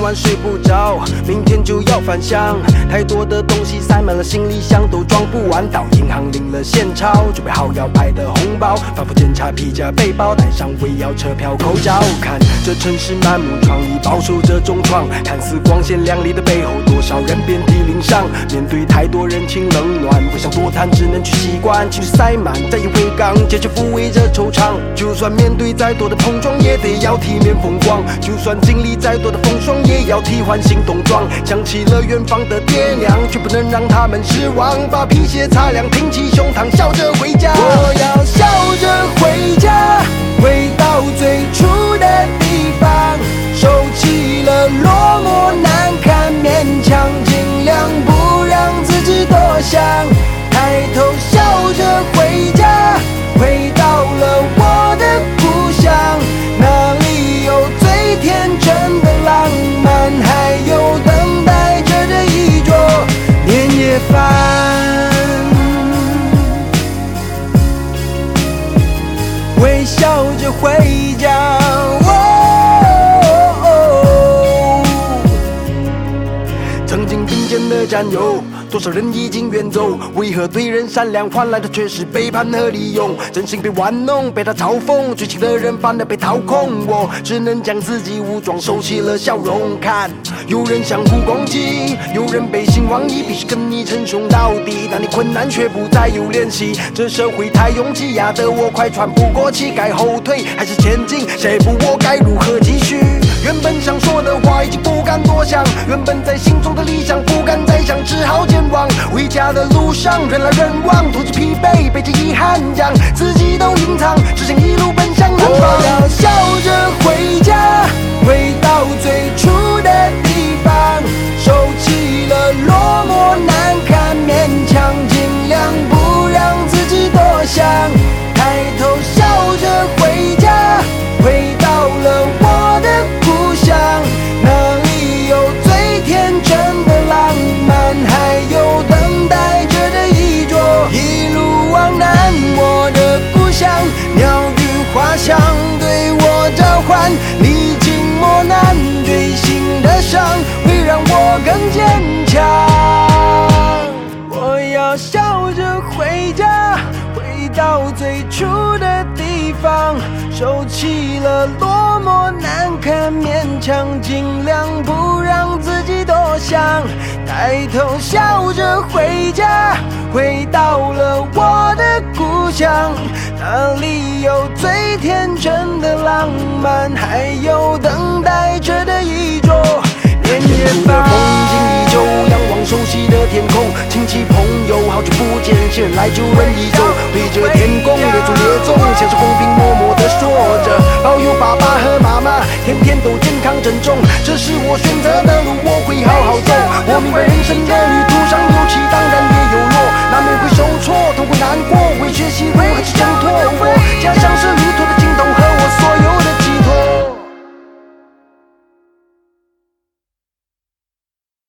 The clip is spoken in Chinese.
晚睡不着，明天就要返乡，太多的东西塞满了行李箱，都装不完。到银行领了现钞，准备好要拍的红包，反复检查皮夹背包，带上胃药车票口罩。看这城市满目疮痍，饱受这重创，看似光鲜亮丽的背后，多少人遍体鳞伤。面对太多人情冷暖，不想多谈，只能去习惯。情绪塞满，再也回港，结局抚慰着惆怅。就算面对再多的碰撞，也得要体面风光。就算经历再多的风霜，也要替换新冬装。想起了远方的爹娘，却不能让他们失望。把皮鞋擦亮，挺起胸膛，笑着回家。我要笑着回家，回到最初的地方。收起了落寞难堪，勉强尽量不让自己多想。抬头笑着回家，回到了我的故乡，那里有最天真的浪漫，还有等待着的一桌年夜饭。微笑着回家，曾经并肩的战友，多少人已经远走，为何对人善良换来的却是背叛和利用？真心被玩弄，被他嘲讽，最亲的人反而被掏空，我只能将自己武装，收起了笑容。看，有人相互攻击，有人背信忘义，必须跟你称兄道弟。当你困难却不再有联系，这社会太拥挤，压得我快喘不过气，该后退还是前进？下一步我该如何继续？原本想说的话已经不敢多想，原本在心中的理想不敢再想，只好健忘。回家的路上人来人往，徒着疲惫，背着遗憾，将自己都隐藏，只想一路奔向南方。我要笑着回家，回到最初的地方。收起了落寞难堪，勉强尽量不让自己多想。抬头笑着回家，回到了我的故乡，那里有最天真的浪漫，还有等待着的一桌。一路往南，我的故乡，鸟语花香对我召唤，历经磨难，锥心的伤会让我更坚强。我要笑着回家，回到最初的地方。收起了落寞难堪，勉强尽量不让自己多想。抬头笑着回家，回到了我的故乡，那里有最天真的浪漫，还有等待着的一桌年夜饭。风景依旧，仰望熟悉的天空，亲戚朋友好久不见，新人来旧人依旧，对着天空列祖列宗，像是公平默默地说着，保佑爸爸和妈妈天天都健康珍重，这是我选择的路，我会好好走。